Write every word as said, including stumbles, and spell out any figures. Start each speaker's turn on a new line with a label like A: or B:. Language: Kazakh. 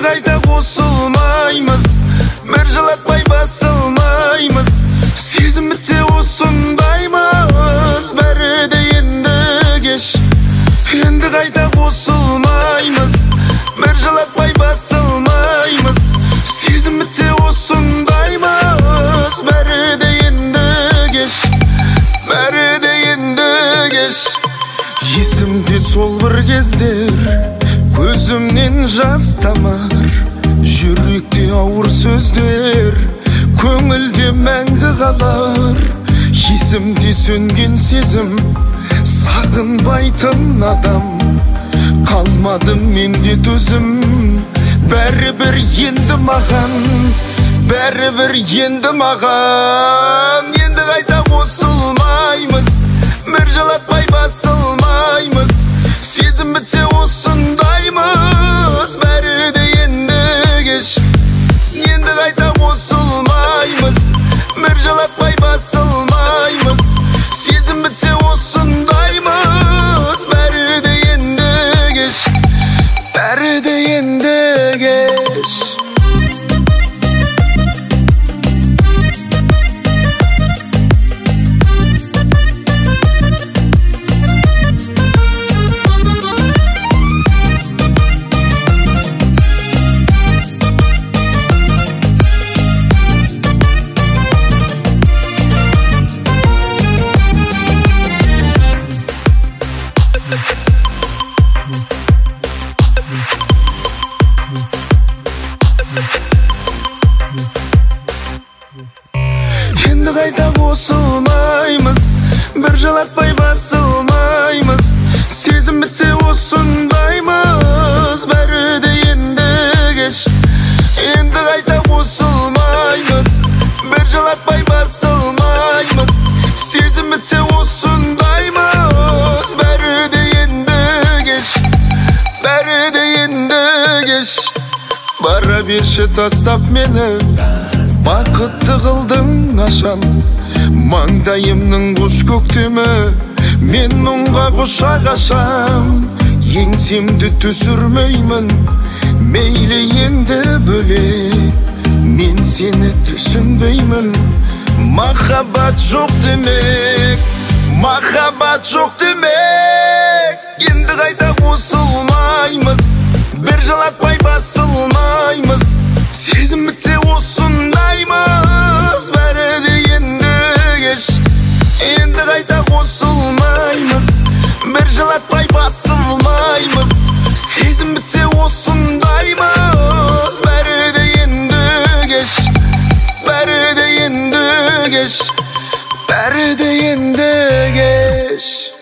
A: қайта қосылмаймыз, бір жылатпай басылмаймыз. Сезім бітсе осындаймыз, бәрі де енді кеш. Енді қайта қосылмаймыз, бір жылатпай басылмаймыз. Сезім бітсе осындаймыз, бәрі де енді кеш. Бәрі де енді кеш. Есімде сол бір кездер, көзімнен жас тамар, жүректе ауыр сөздер, көңілде мәңгі қалар. Есімде сөнген сезім, сағынбайтын адам, қалмады менде төзім. Бәрібір енді маған, бәрібір енді маған. Енді қайта қосылмаймыз, бір жылатпай басылмаймыз. Сезім бітсе осындаймыз, бәрі де енді кеш. Енді қайта қосылмаймыз, бір жылатпай басылмаймыз. Сезім бітсе осындаймыз, бәрі де енді кеш. Бәрі де енді кеш. Енді қайта қосылмаймыз, бір жылатпай басылмаймыз. Сезім бітсе осындаймыз, бәрі де енді кеш. Енді қайта қосылмаймыз, бір жылатпай басылмаймыз. Сезім бітсе осындаймыз, бәрі де енді кеш. Бәрі де енді кеш. Бара берші тастап мені, бақытты қылдың ашан. Маңдайымның құш көктемі, мен мұңға құшақ ашам. Еңсемді түсірмеймін, мейлі енді бөлек, мен сені түсінбеймін. Махаббат жоқ демек, махаббат жоқ демек. Енді қайта қосылмаймыз, бір жылатпай басылмаймыз. Сезім бітсе осындаймыз, бәрі де енді кеш. Енді қайта қосылмаймыз, бір жылатпай басылмаймыз. Сезім бітсе осындаймыз, бәрі де енді кеш. Бәрі де енді кеш. Бәрі де енді кеш.